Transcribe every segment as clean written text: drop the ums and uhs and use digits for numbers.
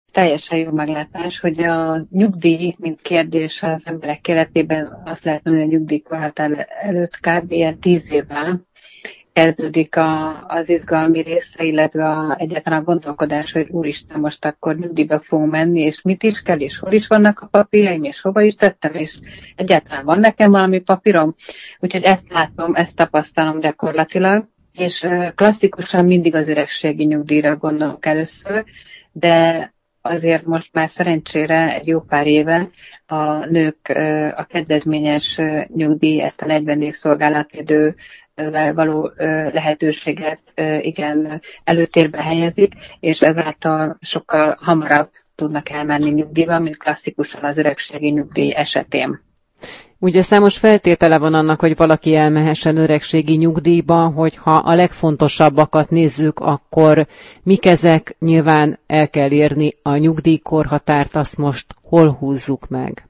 Teljesen jó meglátás, hogy a nyugdíj, mint kérdés az emberek életében azt lehet mondani, hogy a nyugdíjkorhatár előtt kb. Ilyen 10 évvel kezdődik az izgalmi része, illetve egyáltalán a gondolkodás, hogy úristen, most akkor nyugdíjba fogunk menni, és mit is kell, és hol is vannak a papírjaim, és hova is tettem, és egyáltalán van nekem valami papírom. Úgyhogy ezt látom, ezt tapasztalom gyakorlatilag, és klasszikusan mindig az öregségi nyugdíjra gondolok először, de azért most már szerencsére egy jó pár éve a nők a kedvezményes nyugdíj, ezt a 40 év szolgálatidővel való lehetőséget igen előtérbe helyezik, és ezáltal sokkal hamarabb tudnak elmenni nyugdíjba, mint klasszikusan az öregségi nyugdíj esetén. Ugye számos feltétele van annak, hogy valaki elmehessen öregségi nyugdíjba, hogyha a legfontosabbakat nézzük, akkor mik ezek? Nyilván el kell érni a nyugdíjkorhatárt, azt most hol húzzuk meg?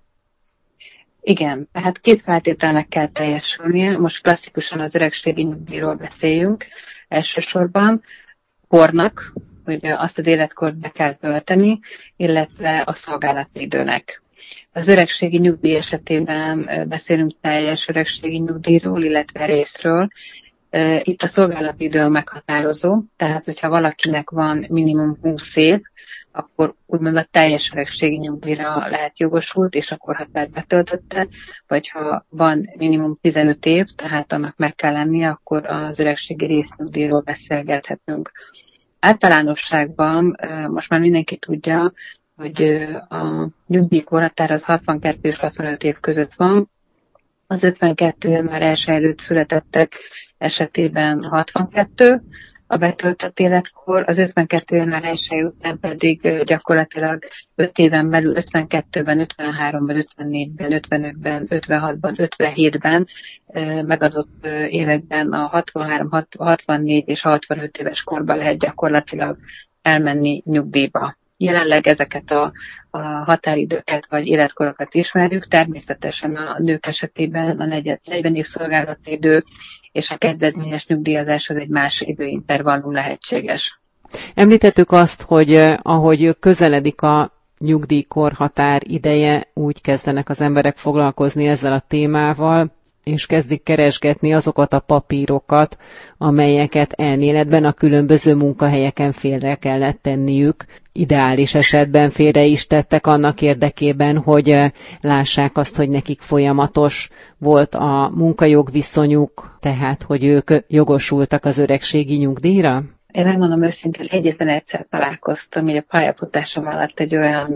Igen, tehát 2 feltételnek kell teljesülnie. Most klasszikusan az öregségi nyugdíjról beszéljünk elsősorban. Kornak, hogy azt az életkort be kell tölteni, illetve a szolgálati időnek. Az öregségi nyugdíj esetében beszélünk teljes öregségi nyugdíjról, illetve részről. Itt a szolgálati idő meghatározó, tehát hogyha valakinek van minimum 20 év, akkor úgymond a teljes öregségi nyugdíjra lehet jogosult, és a korhatárt betöltötte, vagy ha van minimum 15 év, tehát annak meg kell lennie, akkor az öregségi résznyugdíjról beszélgethetünk. Általánosságban most már mindenki tudja, hogy a nyugdíjkorhatár az 62 és 65 év között van. Az 52 január 1 előtt születettek esetében 62 a betöltött életkor, az 52 január 1 után pedig gyakorlatilag 5 éven belül 52-ben, 53-ban, 54-ben, 55-ben, 56-ban, 57-ben megadott években a 63, 64 és 65 éves korban lehet gyakorlatilag elmenni nyugdíjba. Jelenleg ezeket a határidőket vagy életkorokat ismerjük, természetesen a nők esetében a 40 év szolgálati idő és a kedvezményes nyugdíjazás az egy más időintervallum lehetséges. Említettük azt, hogy ahogy közeledik a nyugdíjkorhatár ideje, úgy kezdenek az emberek foglalkozni ezzel a témával, és kezdik keresgetni azokat a papírokat, amelyeket elméletben a különböző munkahelyeken félre kellett tenniük. Ideális esetben félre is tettek annak érdekében, hogy lássák azt, hogy nekik folyamatos volt a munkajogviszonyuk, tehát hogy ők jogosultak az öregségi nyugdíjra? Én megmondom őszintén, egyetlen egyszer találkoztam így a pályafutásom alatt egy olyan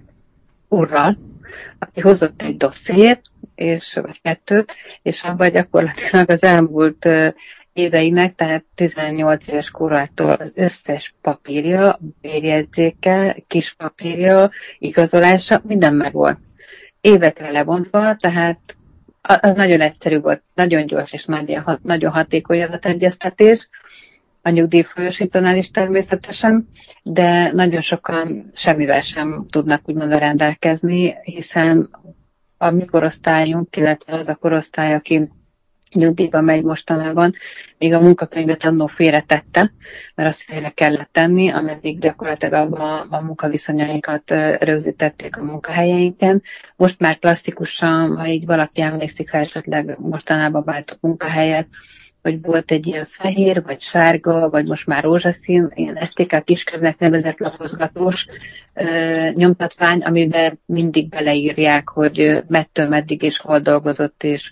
úrral, aki hozott egy dossziét, vagy 2, és abban gyakorlatilag az elmúlt éveinek, tehát 18 éves korától az összes papírja, bérjegyzéke, kis papírja, igazolása, minden megvolt. Évekre lebontva, tehát az nagyon egyszerű volt, nagyon gyors és nagyon hatékony adategyeztetés, a nyugdíjfolyósítónál is természetesen, de nagyon sokan semmivel sem tudnak úgymond rendelkezni, hiszen a mi korosztályunk, illetve az a korosztály, aki nyugdíjba megy mostanában, még a munkakönyvet annó félretette, mert azt félre kellett tenni, ameddig gyakorlatilag abban a munkaviszonyainkat rögzítették a munkahelyeinken. Most már klasszikusan, ha így valaki emlékszik, ha esetleg mostanában váltott munkahelyet, hogy volt egy ilyen fehér, vagy sárga, vagy most már rózsaszín, ilyen STK kiskönyvnek nevezett lapozgatós nyomtatvány, amiben mindig beleírják, hogy mettől meddig és hol dolgozott, és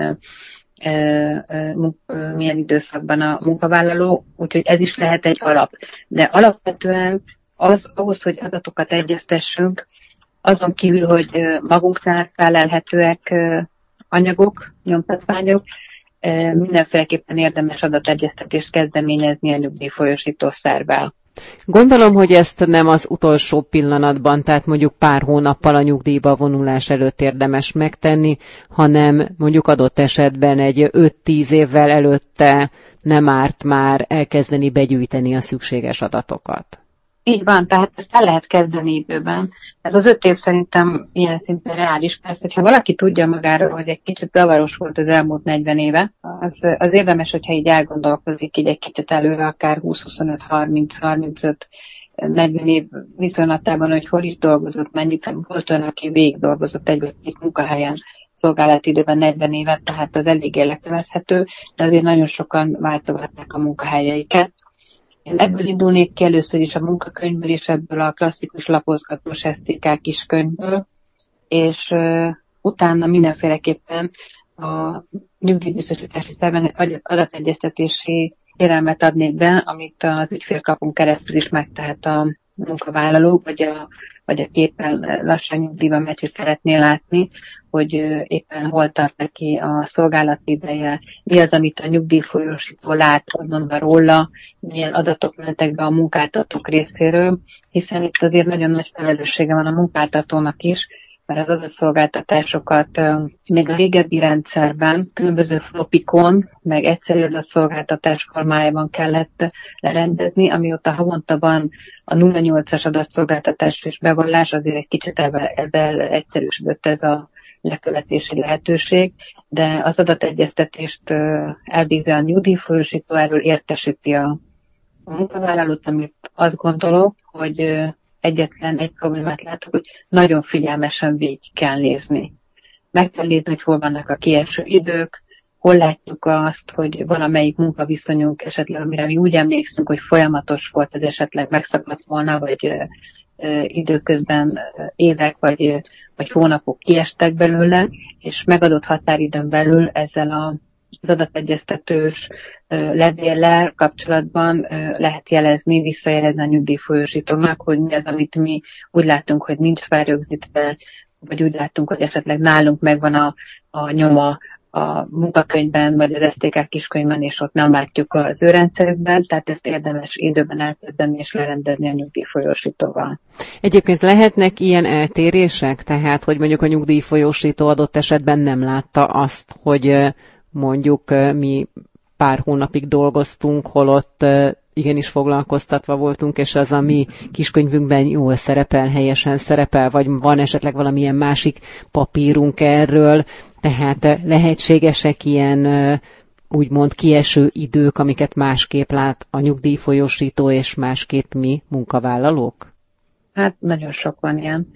milyen időszakban a munkavállaló, úgyhogy ez is lehet egy alap. De alapvetően ahhoz, hogy adatokat egyeztessünk, azon kívül, hogy magunknál felelhetőek anyagok, nyomtatványok, mindenféleképpen érdemes adategyeztetést kezdeményezni a nyugdíjfolyósító szervvel. Gondolom, hogy ezt nem az utolsó pillanatban, tehát mondjuk pár hónappal a nyugdíjba vonulás előtt érdemes megtenni, hanem mondjuk adott esetben egy 5-10 évvel előtte nem árt már elkezdeni begyűjteni a szükséges adatokat. Így van, tehát ezt el lehet kezdeni időben. Ez az 5 év szerintem ilyen szinten reális. Persze, hogyha valaki tudja magáról, hogy egy kicsit zavaros volt az elmúlt 40 éve, az érdemes, hogyha így elgondolkozik így egy kicsit előre, akár 20-25-30-35 40 év viszonylatában, hogy hol is dolgozott, mennyit, volt olyan, aki végig dolgozott egy vagy két munkahelyen szolgálati időben 40 évet, tehát az eléggé lekövethető, de azért nagyon sokan váltogatták a munkahelyeiket. Én ebből indulnék ki először is a munkakönyvből, és ebből a klasszikus lapozgatós SZTK kiskönyvből, és utána mindenféleképpen a nyugdíjbiztosítási szerven adategyeztetési kérelmet adnék be, amit az ügyfélkapun keresztül is megtehet a munkavállaló, vagy a képen lassan nyugdíjba megy, hogy szeretné látni, hogy éppen hol tart neki a szolgálati ideje, mi az, amit a nyugdíjfolyósító lát, mondva róla, milyen adatok mentek be a munkáltatók részéről, hiszen itt azért nagyon nagy felelőssége van a munkáltatónak is, mert az adatszolgáltatásokat még a régebbi rendszerben különböző flopikon, meg egyszerű adatszolgáltatás formájában kellett lerendezni, amióta havonta van a 08-as adatszolgáltatás és bevallás, azért egy kicsit ebben egyszerűsödött ez a lekövetési lehetőség, de az adategyeztetést elvégzi a nyugdíjfolyósító, erről értesíti a munkavállalót, amit azt gondolok, hogy egyetlen egy problémát látok, hogy nagyon figyelmesen végig kell nézni. Meg kell nézni, hogy hol vannak a kieső idők, hol látjuk azt, hogy valamelyik munkaviszonyunk esetleg, amire mi úgy emlékszünk, hogy folyamatos volt, az esetleg megszakadt volna, vagy időközben évek vagy hónapok kiestek belőle, és megadott határidőn belül ezzel az adategyeztetős levéllel kapcsolatban lehet jelezni, visszajelezni a nyugdíjfolyósítónak, hogy mi az, amit mi úgy látunk, hogy nincs felrögzítve, vagy úgy látunk, hogy esetleg nálunk megvan a nyoma a munkakönyvben, vagy az SZTK kiskönyvben, és ott nem látjuk az ő rendszerükben, tehát ezt érdemes időben elkezdeni és lerendezni a nyugdíjfolyósítóval. Egyébként lehetnek ilyen eltérések, tehát hogy mondjuk a nyugdíjfolyósító adott esetben nem látta azt, hogy mondjuk mi pár hónapig dolgoztunk, holott igenis foglalkoztatva voltunk, és az a mi kiskönyvünkben jól szerepel, helyesen szerepel, vagy van esetleg valamilyen másik papírunk erről, tehát lehetségesek ilyen úgymond kieső idők, amiket másképp lát a nyugdíjfolyósító, és másképp mi munkavállalók? Hát nagyon sok van ilyen.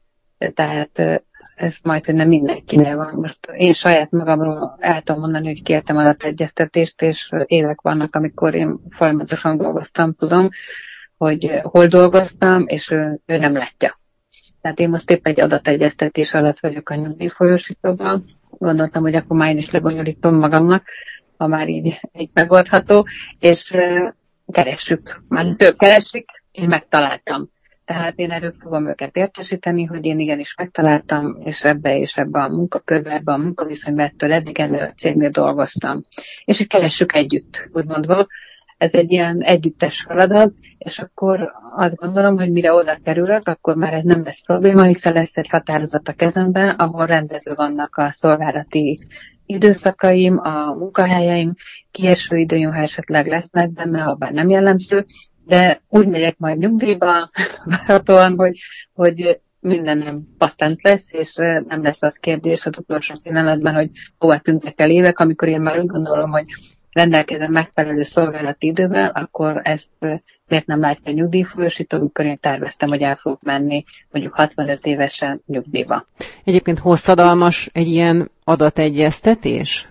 Tehát ez majd, hogy nem mindenkinél van. Most én saját magamról el tudom mondani, hogy kértem adategyeztetést, és évek vannak, amikor én folyamatosan dolgoztam, tudom, hogy hol dolgoztam, és ő nem látja. Tehát én most épp egy adategyeztetés alatt vagyok a nyugdíjfolyósítóban. Gondoltam, hogy akkor már én is lebonyolítom magamnak, ha már így megoldható, és keressük. Már több keresik, én megtaláltam. Tehát én erről fogom őket értesíteni, hogy én igenis megtaláltam, és ebbe a munkakörbe, ebbe a munkaviszonyban ettől eddig ennél a cégnél dolgoztam. És így keressük együtt, úgymondva. Ez egy ilyen együttes feladat, és akkor azt gondolom, hogy mire oda kerülök, akkor már ez nem lesz probléma, hiszen lesz egy határozat a kezemben, ahol rendező vannak a szolgálati időszakaim, a munkahelyeim, kieső időim, ha esetleg lesznek benne, ha bár nem jellemző, de úgy megyek majd nyugdíjba, várhatóan, hogy minden nem patent lesz, és nem lesz az kérdés az utolsó pillanatban, hogy hova tűntek el évek, amikor én már úgy gondolom, hogy rendelkezem megfelelő szolgálati idővel, akkor ezt miért nem látja a nyugdíjfolyósító, amikor én terveztem, hogy el fogok menni mondjuk 65 évesen nyugdíjba. Egyébként hosszadalmas egy ilyen adategyeztetés?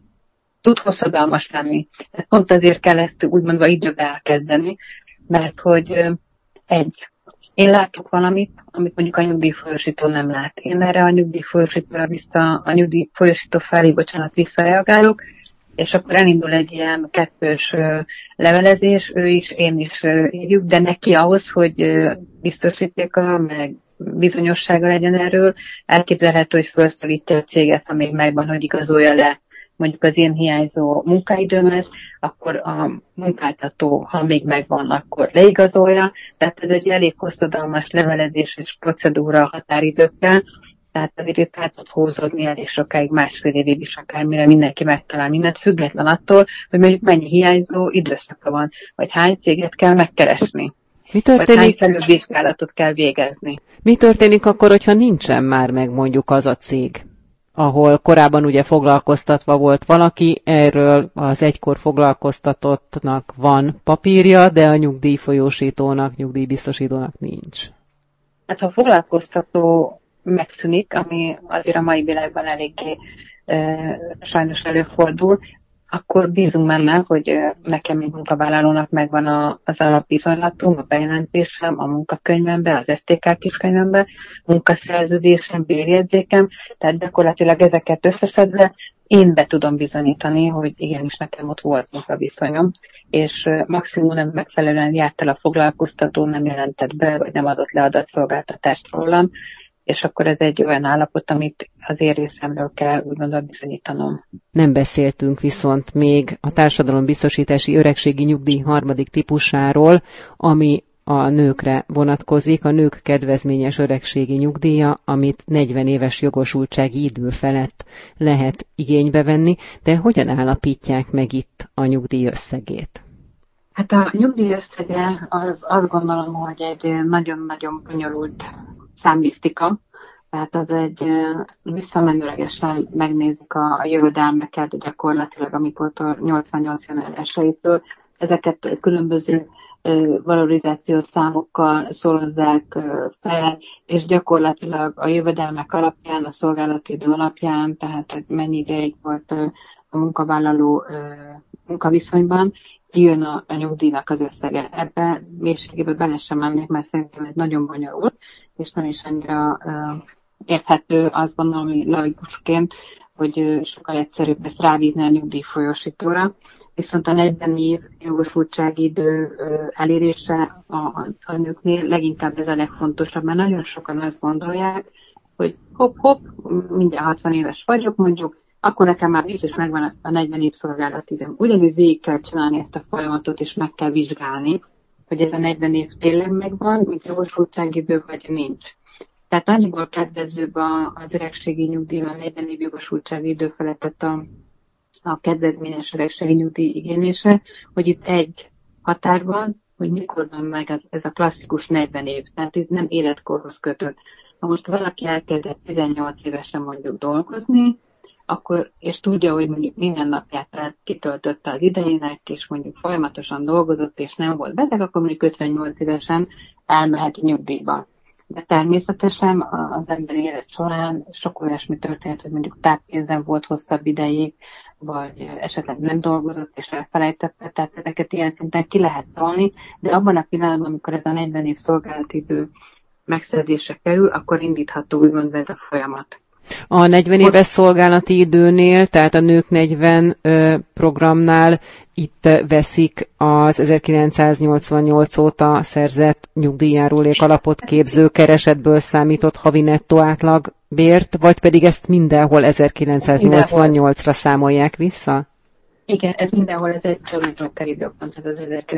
Tud hosszadalmas lenni. Pont azért kell ezt úgymondva időbe elkezdeni, mert hogy én látok valamit, amit mondjuk a nyugdíjfolyósító nem lát. Én erre a nyugdíjfolyósító felé, visszareagálok, és akkor elindul egy ilyen kettős levelezés, ő is, én is írjuk, de neki ahhoz, hogy biztosítéka, meg bizonyossága legyen erről, elképzelhető, hogy felszólítja a céget, ha még megvan, hogy igazolja le mondjuk az én hiányzó munkaidőmet, akkor a munkáltató, ha még megvan, akkor leigazolja. Tehát ez egy elég hosszadalmas levelezés és procedúra határidőkkel, tehát azért itt át tud húzódni elég sokáig, másfél évig is akár, mire mindenki megtalál mindent, független attól, hogy mondjuk mennyi hiányzó időszaka van, vagy hány céget kell megkeresni. Mi történik? Vagy hány felülvizsgálatot kell végezni. Mi történik akkor, hogyha nincsen már meg mondjuk az a cég, ahol korábban ugye foglalkoztatva volt valaki, erről az egykor foglalkoztatottnak van papírja, de a nyugdíjfolyósítónak, nyugdíjbiztosítónak nincs. Hát ha a foglalkoztató megszűnik, ami azért a mai világban eléggé sajnos előfordul, akkor bízunk benne, hogy nekem, mint munkavállalónak megvan az alapbizonylatom, a bejelentésem, a munkakönyvembe, az STK kiskönyvembe, munkaszerződésem, bérjegyzékem, tehát gyakorlatilag ezeket összeszedve én be tudom bizonyítani, hogy igenis nekem ott volt munkaviszonyom, és maximum nem megfelelően járt el a foglalkoztató, nem jelentett be, vagy nem adott le adatszolgáltatást rólam, és akkor ez egy olyan állapot, amit az én részemről kell úgymond bizonyítanom. Nem beszéltünk viszont még a társadalombiztosítási öregségi nyugdíj harmadik típusáról, ami a nőkre vonatkozik, a nők kedvezményes öregségi nyugdíja, amit 40 éves jogosultsági idő felett lehet igénybe venni, de hogyan állapítják meg itt a nyugdíj összegét? Hát a nyugdíj összege az azt gondolom, hogy egy nagyon-nagyon bonyolult számmisztika, tehát az egy visszamenőlegesen megnézik a jövedelmeket gyakorlatilag, amikor 88 január 1-től ezeket különböző valorizációs számokkal szorozzák fel, és gyakorlatilag a jövedelmek alapján, a szolgálati idő alapján, tehát hogy mennyi ideig volt a munkavállaló munkaviszonyban, kijön a nyugdíjnak az összege. Ebbe mélységében bele sem mennék, mert szerintem ez nagyon bonyolult, és nem is annyira érthető, azt gondolom, hogy laikusként, hogy sokkal egyszerűbb ezt rábízni a nyugdíjfolyósítóra. Viszont a 40 év jogosultsági idő elérése a nőknél leginkább ez a legfontosabb, mert nagyon sokan azt gondolják, hogy hopp, mindjárt 60 éves vagyok mondjuk, akkor nekem már biztos megvan a 40 év szolgálatidőm. Ugyanúgy végig kell csinálni ezt a folyamatot, és meg kell vizsgálni, hogy ez a 40 év tényleg megvan, mint jogosultságidő, vagy nincs. Tehát annyiból kedvezőbb az öregségi nyugdíjban 40 év jogosultsági idő felett a kedvezményes öregségi nyugdíj igénylése, hogy itt egy határban, hogy mikor van meg ez a klasszikus 40 év. Tehát ez nem életkorhoz kötött. Ha most valaki elkezdett 18 évesen mondjuk dolgozni, akkor, és tudja, hogy mondjuk minden napját kitöltötte az idejének, és mondjuk folyamatosan dolgozott, és nem volt beteg, akkor mondjuk 58 évesen elmehet nyugdíjba. De természetesen az emberi élet során sok olyasmi történt, hogy mondjuk táppénzen volt hosszabb ideig, vagy esetleg nem dolgozott és elfelejtette, tehát ezeket ilyen szinten ki lehet tolni, de abban a pillanatban, amikor ez a 40 év szolgálatidő megszerzésre kerül, akkor indítható úgymond ez a folyamat. A 40 éves szolgálati időnél, tehát a Nők 40 programnál itt veszik az 1988 óta szerzett nyugdíjjárulék alapot képző keresetből számított havi nettó átlag bért, vagy pedig ezt mindenhol 1988-ra számolják vissza? Igen, ez mindenhol, ez egy Joker időpont, ez az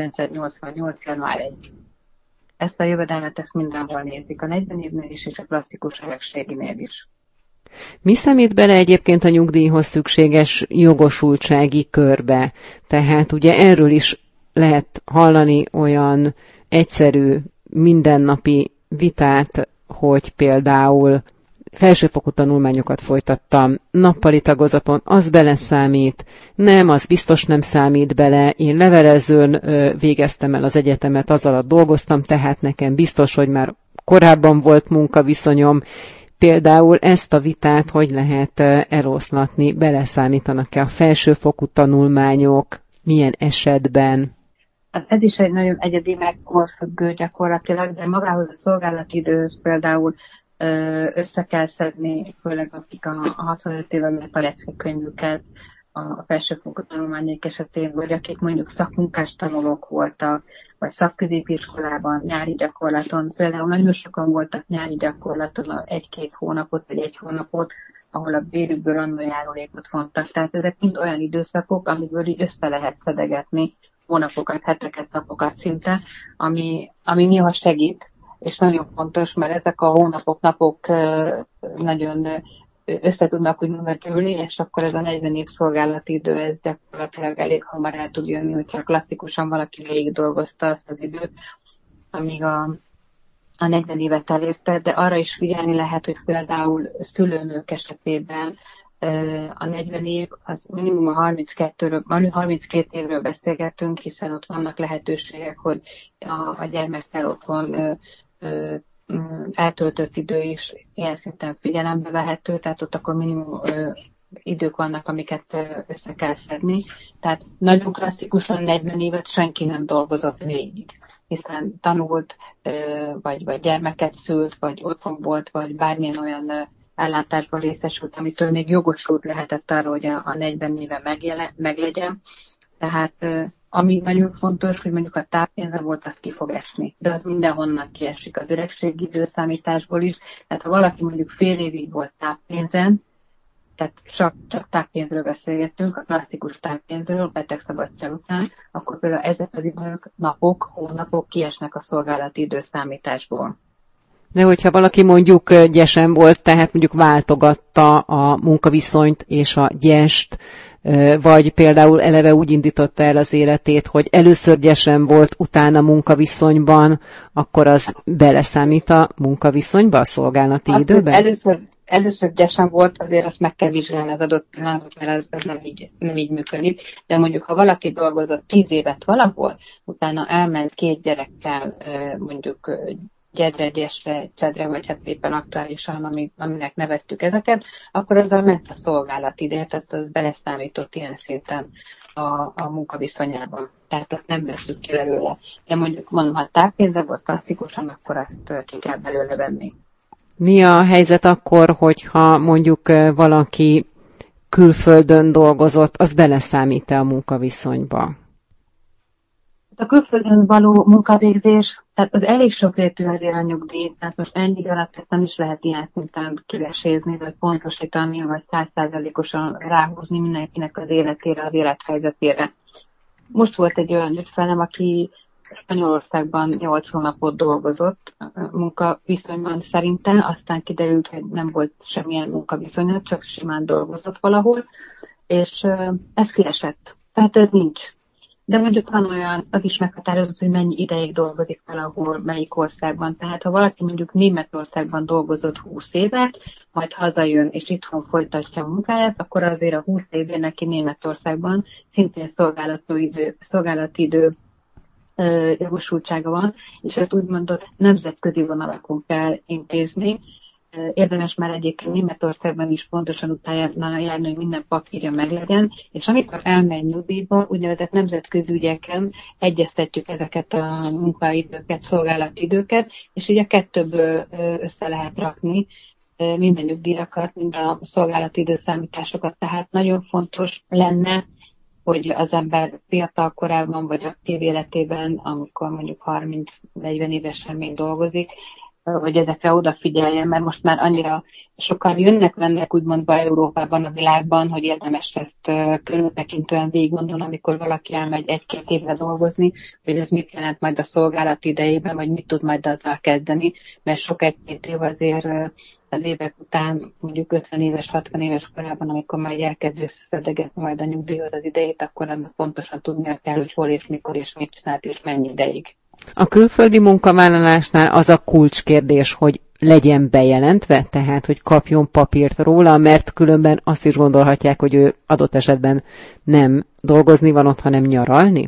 1988. január 1. Ezt a jövedelmet, ezt mindenhol nézik, a 40 évnél is, és a klasszikus öregséginél is. Mi számít bele egyébként a nyugdíjhoz szükséges jogosultsági körbe? Tehát ugye erről is lehet hallani olyan egyszerű, mindennapi vitát, hogy például felsőfokú tanulmányokat folytattam, nappali tagozaton, az beleszámít, nem, az biztos nem számít bele, én levelezőn végeztem el az egyetemet, az alatt dolgoztam, tehát nekem biztos, hogy már korábban volt munkaviszonyom. Például ezt a vitát hogy lehet eloszlatni, beleszámítanak-e a felsőfokú tanulmányok, milyen esetben? Ez is egy nagyon egyedi megkorfüggő gyakorlatilag, de magához a szolgálatidőhöz például össze kell szedni, főleg akik a 65 éve meg a könyvüket a felsőfokú tanulmányok esetén, vagy akik mondjuk szakmunkás tanulók voltak, vagy szakközépiskolában, nyári gyakorlaton. Például nagyon sokan voltak nyári gyakorlaton 1-2 hónapot, vagy 1 hónapot, ahol a bérükből annó járulékot vontak. Tehát ezek mind olyan időszakok, amiből így össze lehet szedegetni hónapokat, heteket, napokat szinte, ami néha segít, és nagyon fontos, mert ezek a hónapok, napok nagyon össze tudnak úgymond gyűlni, és akkor ez a 40 év szolgálati idő, ez gyakorlatilag elég hamar el tud jönni, hogyha klasszikusan valaki végig dolgozta azt az időt, amíg a 40 évet elérte, de arra is figyelni lehet, hogy például szülőnők esetében a 40 év, az minimum a 32 évről beszélgetünk, hiszen ott vannak lehetőségek, hogy a gyermekkel otthon eltöltött idő is ilyen szinten figyelembe vehető, tehát ott akkor minimum idők vannak, amiket össze kell szedni. Tehát nagyon klasszikusan 40 évet senki nem dolgozott végig, hiszen tanult, vagy gyermeket szült, vagy otthon volt, vagy bármilyen olyan ellátásban részesült, amitől még jogosult lehetett arra, hogy a 40 éve meglegyen. Tehát ami nagyon fontos, hogy mondjuk a táppénze volt, az ki fog esni. De az mindenhonnan kiesik az öregségi időszámításból is. Tehát ha valaki mondjuk fél évig volt táppénzen, tehát csak táppénzről beszélgettünk, a klasszikus táppénzről, betegszabadság után, akkor például ezek az idők, napok, hónapok kiesnek a szolgálati időszámításból. De hogyha valaki mondjuk gyesen volt, tehát mondjuk váltogatta a munkaviszonyt és a gyest, vagy például eleve úgy indította el az életét, hogy először gyesen volt, utána munkaviszonyban, akkor az beleszámít a munkaviszonyba, a szolgálati időben? Először gyesen volt, azért azt meg kell vizsgálni az adott pillanatot, mert az nem így működik. De mondjuk, ha valaki dolgozott 10 évet valahol, utána elment 2 gyerekkel mondjuk gyedre, gyesre, csedre, vagy hát éppen aktuálisan, aminek neveztük ezeket, akkor azzal ment a szolgálatidő, tehát az beleszámított ilyen szinten a munkaviszonyában. Tehát azt nem veszük ki belőle. De mondjuk mondom, ha táppénze volt klasszikusan, akkor azt ki kell belőle venni. Mi a helyzet akkor, hogyha mondjuk valaki külföldön dolgozott, az beleszámít-e a munkaviszonyba? A külföldön való munkavégzés, tehát az elég sokrétű azért a nyugdíj, tehát most ennyi alatt ezt nem is lehet ilyen szinten kivesézni, vagy pontosítani, vagy 100%-osan ráhúzni mindenkinek az életére, az élethelyzetére. Most volt egy olyan ügyfelem, aki Spanyolországban 8 hónapot dolgozott munkaviszonyban szerintem, aztán kiderült, hogy nem volt semmilyen munkaviszonya, csak simán dolgozott valahol, és ez kiesett. Tehát ez nincs. De mondjuk van olyan, az is meghatározott, hogy mennyi ideig dolgozik valahol, melyik országban. Tehát ha valaki mondjuk Németországban dolgozott 20 évet, majd hazajön és itthon folytatja a munkáját, akkor azért a 20 évén neki Németországban szintén szolgálati idő jogosultsága van, és ezt úgymond nemzetközi vonalakon kell intézni. Érdemes már egyébként Németországban is pontosan utána járni, hogy minden papírja meglegyen, és amikor elmegy nyugdíjba, úgynevezett nemzetközi ügyeken egyeztetjük ezeket a munkaidőket, szolgálati időket, és így a kettőből össze lehet rakni minden nyugdíjakat, mind a szolgálati időszámításokat, tehát nagyon fontos lenne, hogy az ember fiatal korában, vagy aktív életében, amikor mondjuk 30-40 évesen még dolgozik, hogy ezekre odafigyeljen, mert most már annyira sokan jönnek-mennek úgymond be Európában, a világban, hogy érdemes ezt körültekintően végiggondolni, amikor valaki elmegy 1-2 évre dolgozni, hogy ez mit jelent majd a szolgálati idejében, vagy mit tud majd azzal kezdeni, mert sok 1-2 év azért az évek után, mondjuk 50 éves, 60 éves korában, amikor majd elkezd összeszedegetni majd a nyugdíjhoz az idejét, akkor annak pontosan tudnia kell, hogy hol és mikor és mit csinált és mennyi ideig. A külföldi munkavállalásnál az a kulcskérdés, hogy legyen bejelentve, tehát hogy kapjon papírt róla, mert különben azt is gondolhatják, hogy ő adott esetben nem dolgozni van ott, hanem nyaralni?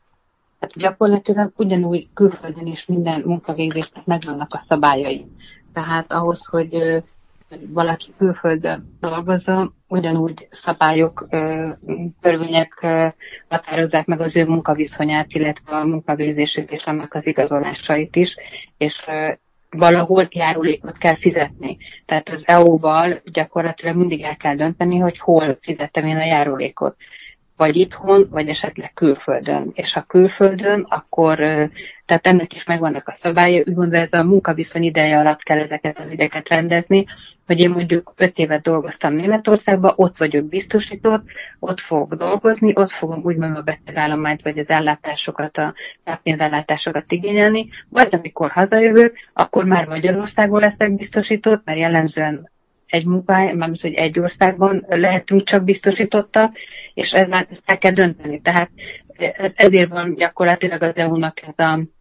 Hát gyakorlatilag ugyanúgy külföldön is minden munkavégzésnek megvannak a szabályai. Tehát ahhoz, hogy valaki külföldön dolgozzon, ugyanúgy szabályok, törvények határozzák meg az ő munkaviszonyát, illetve a munkavégzését és annak az igazolásait is, és valahol járulékot kell fizetni. Tehát az EU-val gyakorlatilag mindig el kell dönteni, hogy hol fizettem én a járulékot. Vagy itthon, vagy esetleg külföldön. És ha külföldön, akkor tehát ennek is megvannak a szabályai, úgymond ez a munkaviszony ideje alatt kell ezeket az ügyeket rendezni, hogy én mondjuk 5 évet dolgoztam Németországban, ott vagyok biztosított, ott fogok dolgozni, ott fogom úgymond a betegállományt, vagy az ellátásokat, a táppénzellátásokat igényelni, vagy amikor hazajövök, akkor már Magyarországon leszek biztosított, mert jellemzően egy munkahely, mármint, hogy egy országban lehetünk csak biztosítottak, és ezt el kell dönteni. Tehát ezért van gyakorlatilag az EU-nak ez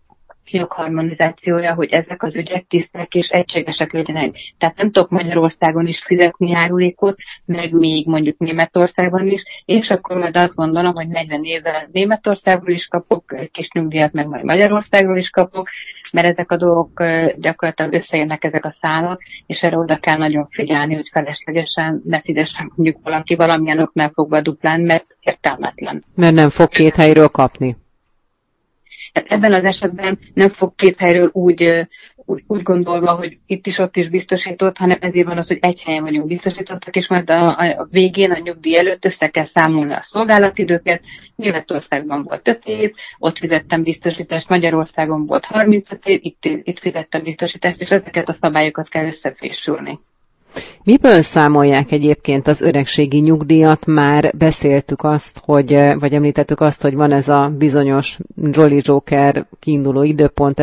jogharmonizációja, hogy ezek az ügyek tiszták és egységesek legyenek. Tehát nem tudok Magyarországon is fizetni járulékot, meg még mondjuk Németországban is, és akkor majd azt gondolom, hogy 40 évvel Németországból is kapok egy kis nyugdíjat, meg majd Magyarországról is kapok, mert ezek a dolgok gyakorlatilag összeérnek ezek a szálak, és erre oda kell nagyon figyelni, hogy feleslegesen ne fizessen mondjuk valaki valamilyen oknál fogva duplán, mert értelmetlen. Mert nem fog két helyről kapni. Tehát ebben az esetben nem fog két helyről úgy gondolva, hogy itt is, ott is biztosított, hanem ezért van az, hogy egy helyen vagyunk biztosítottak, és majd a végén, a nyugdíj előtt össze kell számolni a szolgálatidőket. Németországban volt 5 év, ott fizettem biztosítást, Magyarországon volt 35 év, itt fizettem biztosítást, és ezeket a szabályokat kell összefésülni. Miből számolják egyébként az öregségi nyugdíjat? Már beszéltük azt, vagy említettük azt, hogy van ez a bizonyos Jolly Joker kiinduló időpont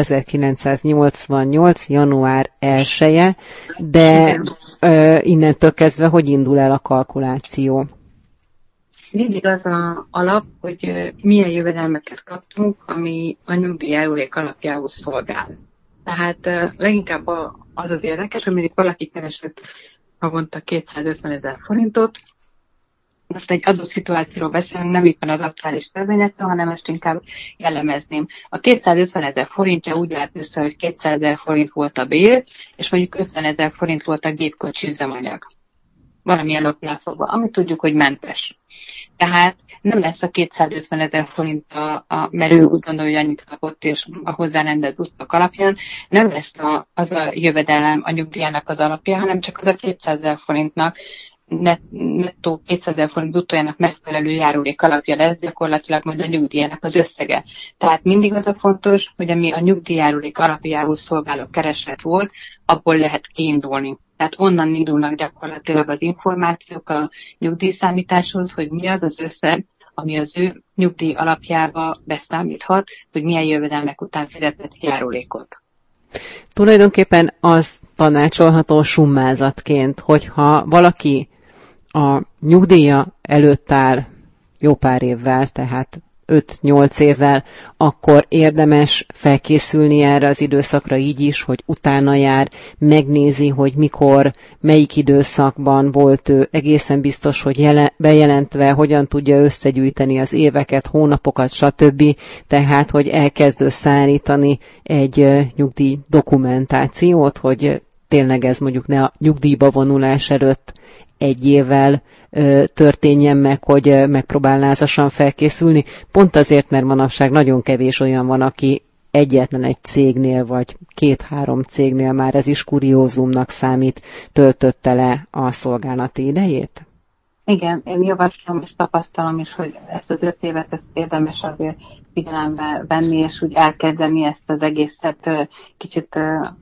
1988. január 1-e, de innentől kezdve hogy indul el a kalkuláció? Mindig az az alap, hogy milyen jövedelmeket kaptunk, ami a nyugdíjjárulék alapjául szolgál. Tehát leginkább az érdekes, hogy mondjuk valaki keresett havonta 250 000 forintot. Most egy adott szituációról beszélünk, nem éppen az aktuális törvényekről, hanem ezt inkább jellemezném. A 250 000 forintja úgy állt össze, hogy 200 000 forint volt a bér, és mondjuk 50 000 forint volt a gépkocsi üzemanyag. Valamilyen oknál fogva, amit tudjuk, hogy mentes. Tehát nem lesz a 250 000 forint mert ő úgy gondolja, hogy annyit kapott, és a hozzárendelt utak alapján, nem lesz az a jövedelem a nyugdíjának az alapja, hanem csak az a 200 000 forintnak, nettó 200 000 forint bruttójának megfelelő járulék alapja lesz gyakorlatilag majd a nyugdíjának az összege. Tehát mindig az a fontos, hogy ami a nyugdíjjárulék alapjául szolgáló kereslet volt, abból lehet kiindulni. Tehát onnan indulnak gyakorlatilag az információk a nyugdíjszámításhoz, hogy mi az az összeg, ami az ő nyugdíj alapjába beszámíthat, hogy milyen jövedelmek után fizetett járulékot. Tulajdonképpen az tanácsolható summázatként, hogyha valaki a nyugdíja előtt áll jó pár évvel, tehát 5-8 évvel, akkor érdemes felkészülni erre az időszakra így is, hogy utána jár, megnézi, hogy mikor, melyik időszakban volt ő egészen biztos, hogy bejelentve, hogyan tudja összegyűjteni az éveket, hónapokat, stb. Tehát, hogy elkezd összeállítani egy nyugdíj dokumentációt, hogy tényleg ez mondjuk ne a nyugdíjba vonulás előtt egy évvel történjen meg, hogy megpróbál lázasan felkészülni. Pont azért, mert manapság nagyon kevés olyan van, aki egyetlen egy cégnél, vagy 2-3 cégnél, már ez is kuriózumnak számít, töltötte le a szolgálati idejét? Igen, én javaslom és tapasztalom is, hogy ezt az 5 évet ezt érdemes azért figyelembe venni, és úgy elkezdeni ezt az egészet kicsit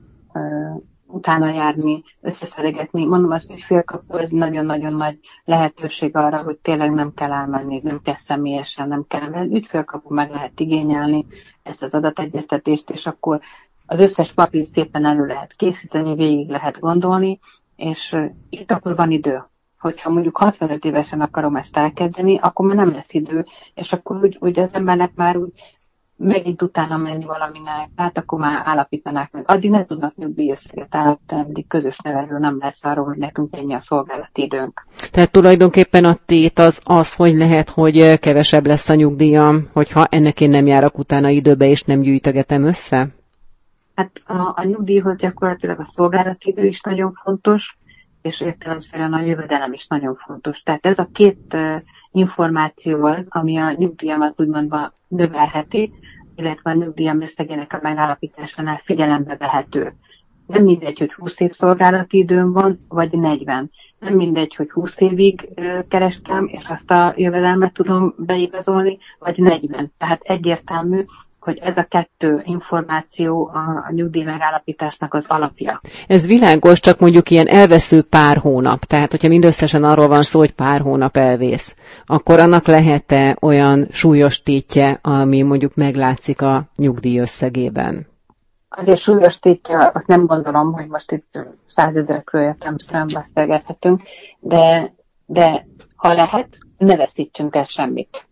utána járni, összefedegetni. Mondom, az ügyfélkapu, ez nagyon-nagyon nagy lehetőség arra, hogy tényleg nem kell elmenni, nem kell személyesen, nem kell, mert ügyfélkapu meg lehet igényelni ezt az adategyeztetést, és akkor az összes papírt szépen elő lehet készíteni, végig lehet gondolni, és itt akkor van idő. Hogyha mondjuk 65 évesen akarom ezt elkezdeni, akkor már nem lesz idő, és akkor úgy az embernek már úgy megint utána menni valaminek, hát akkor már állapítanák meg. Addig nem tudnak nyugdíjösszeget állapítani, addig közös nevező nem lesz arról, hogy nekünk ennyi a szolgálati időnk. Tehát tulajdonképpen a tét az, hogy lehet, hogy kevesebb lesz a nyugdíjam, hogyha ennek én nem járok utána időbe, és nem gyűjtögetem össze? Hát a nyugdíjhoz gyakorlatilag a szolgálati idő is nagyon fontos, és értelemszerűen a jövedelem is nagyon fontos. Tehát ez a két információ az, ami a nyugdíjamat úgymond növelheti, illetve a nyugdíjam összegének a megállapításánál figyelembe vehető. Nem mindegy, hogy 20 év szolgálati időm van, vagy 40. Nem mindegy, hogy 20 évig kerestem, és azt a jövedelmet tudom beigazolni, vagy 40. Tehát egyértelmű, hogy ez a kettő információ a nyugdíj megállapításnak az alapja. Ez világos, csak mondjuk ilyen elvesző pár hónap. Tehát, hogyha mindösszesen arról van szó, hogy pár hónap elvész, akkor annak lehet-e olyan súlyos tétje, ami mondjuk meglátszik a nyugdíj összegében? Azért súlyos tétje, azt nem gondolom, hogy most itt 100 000-ekről értelemszerűen beszélgethetünk, de ha lehet, ne veszítsünk el semmit.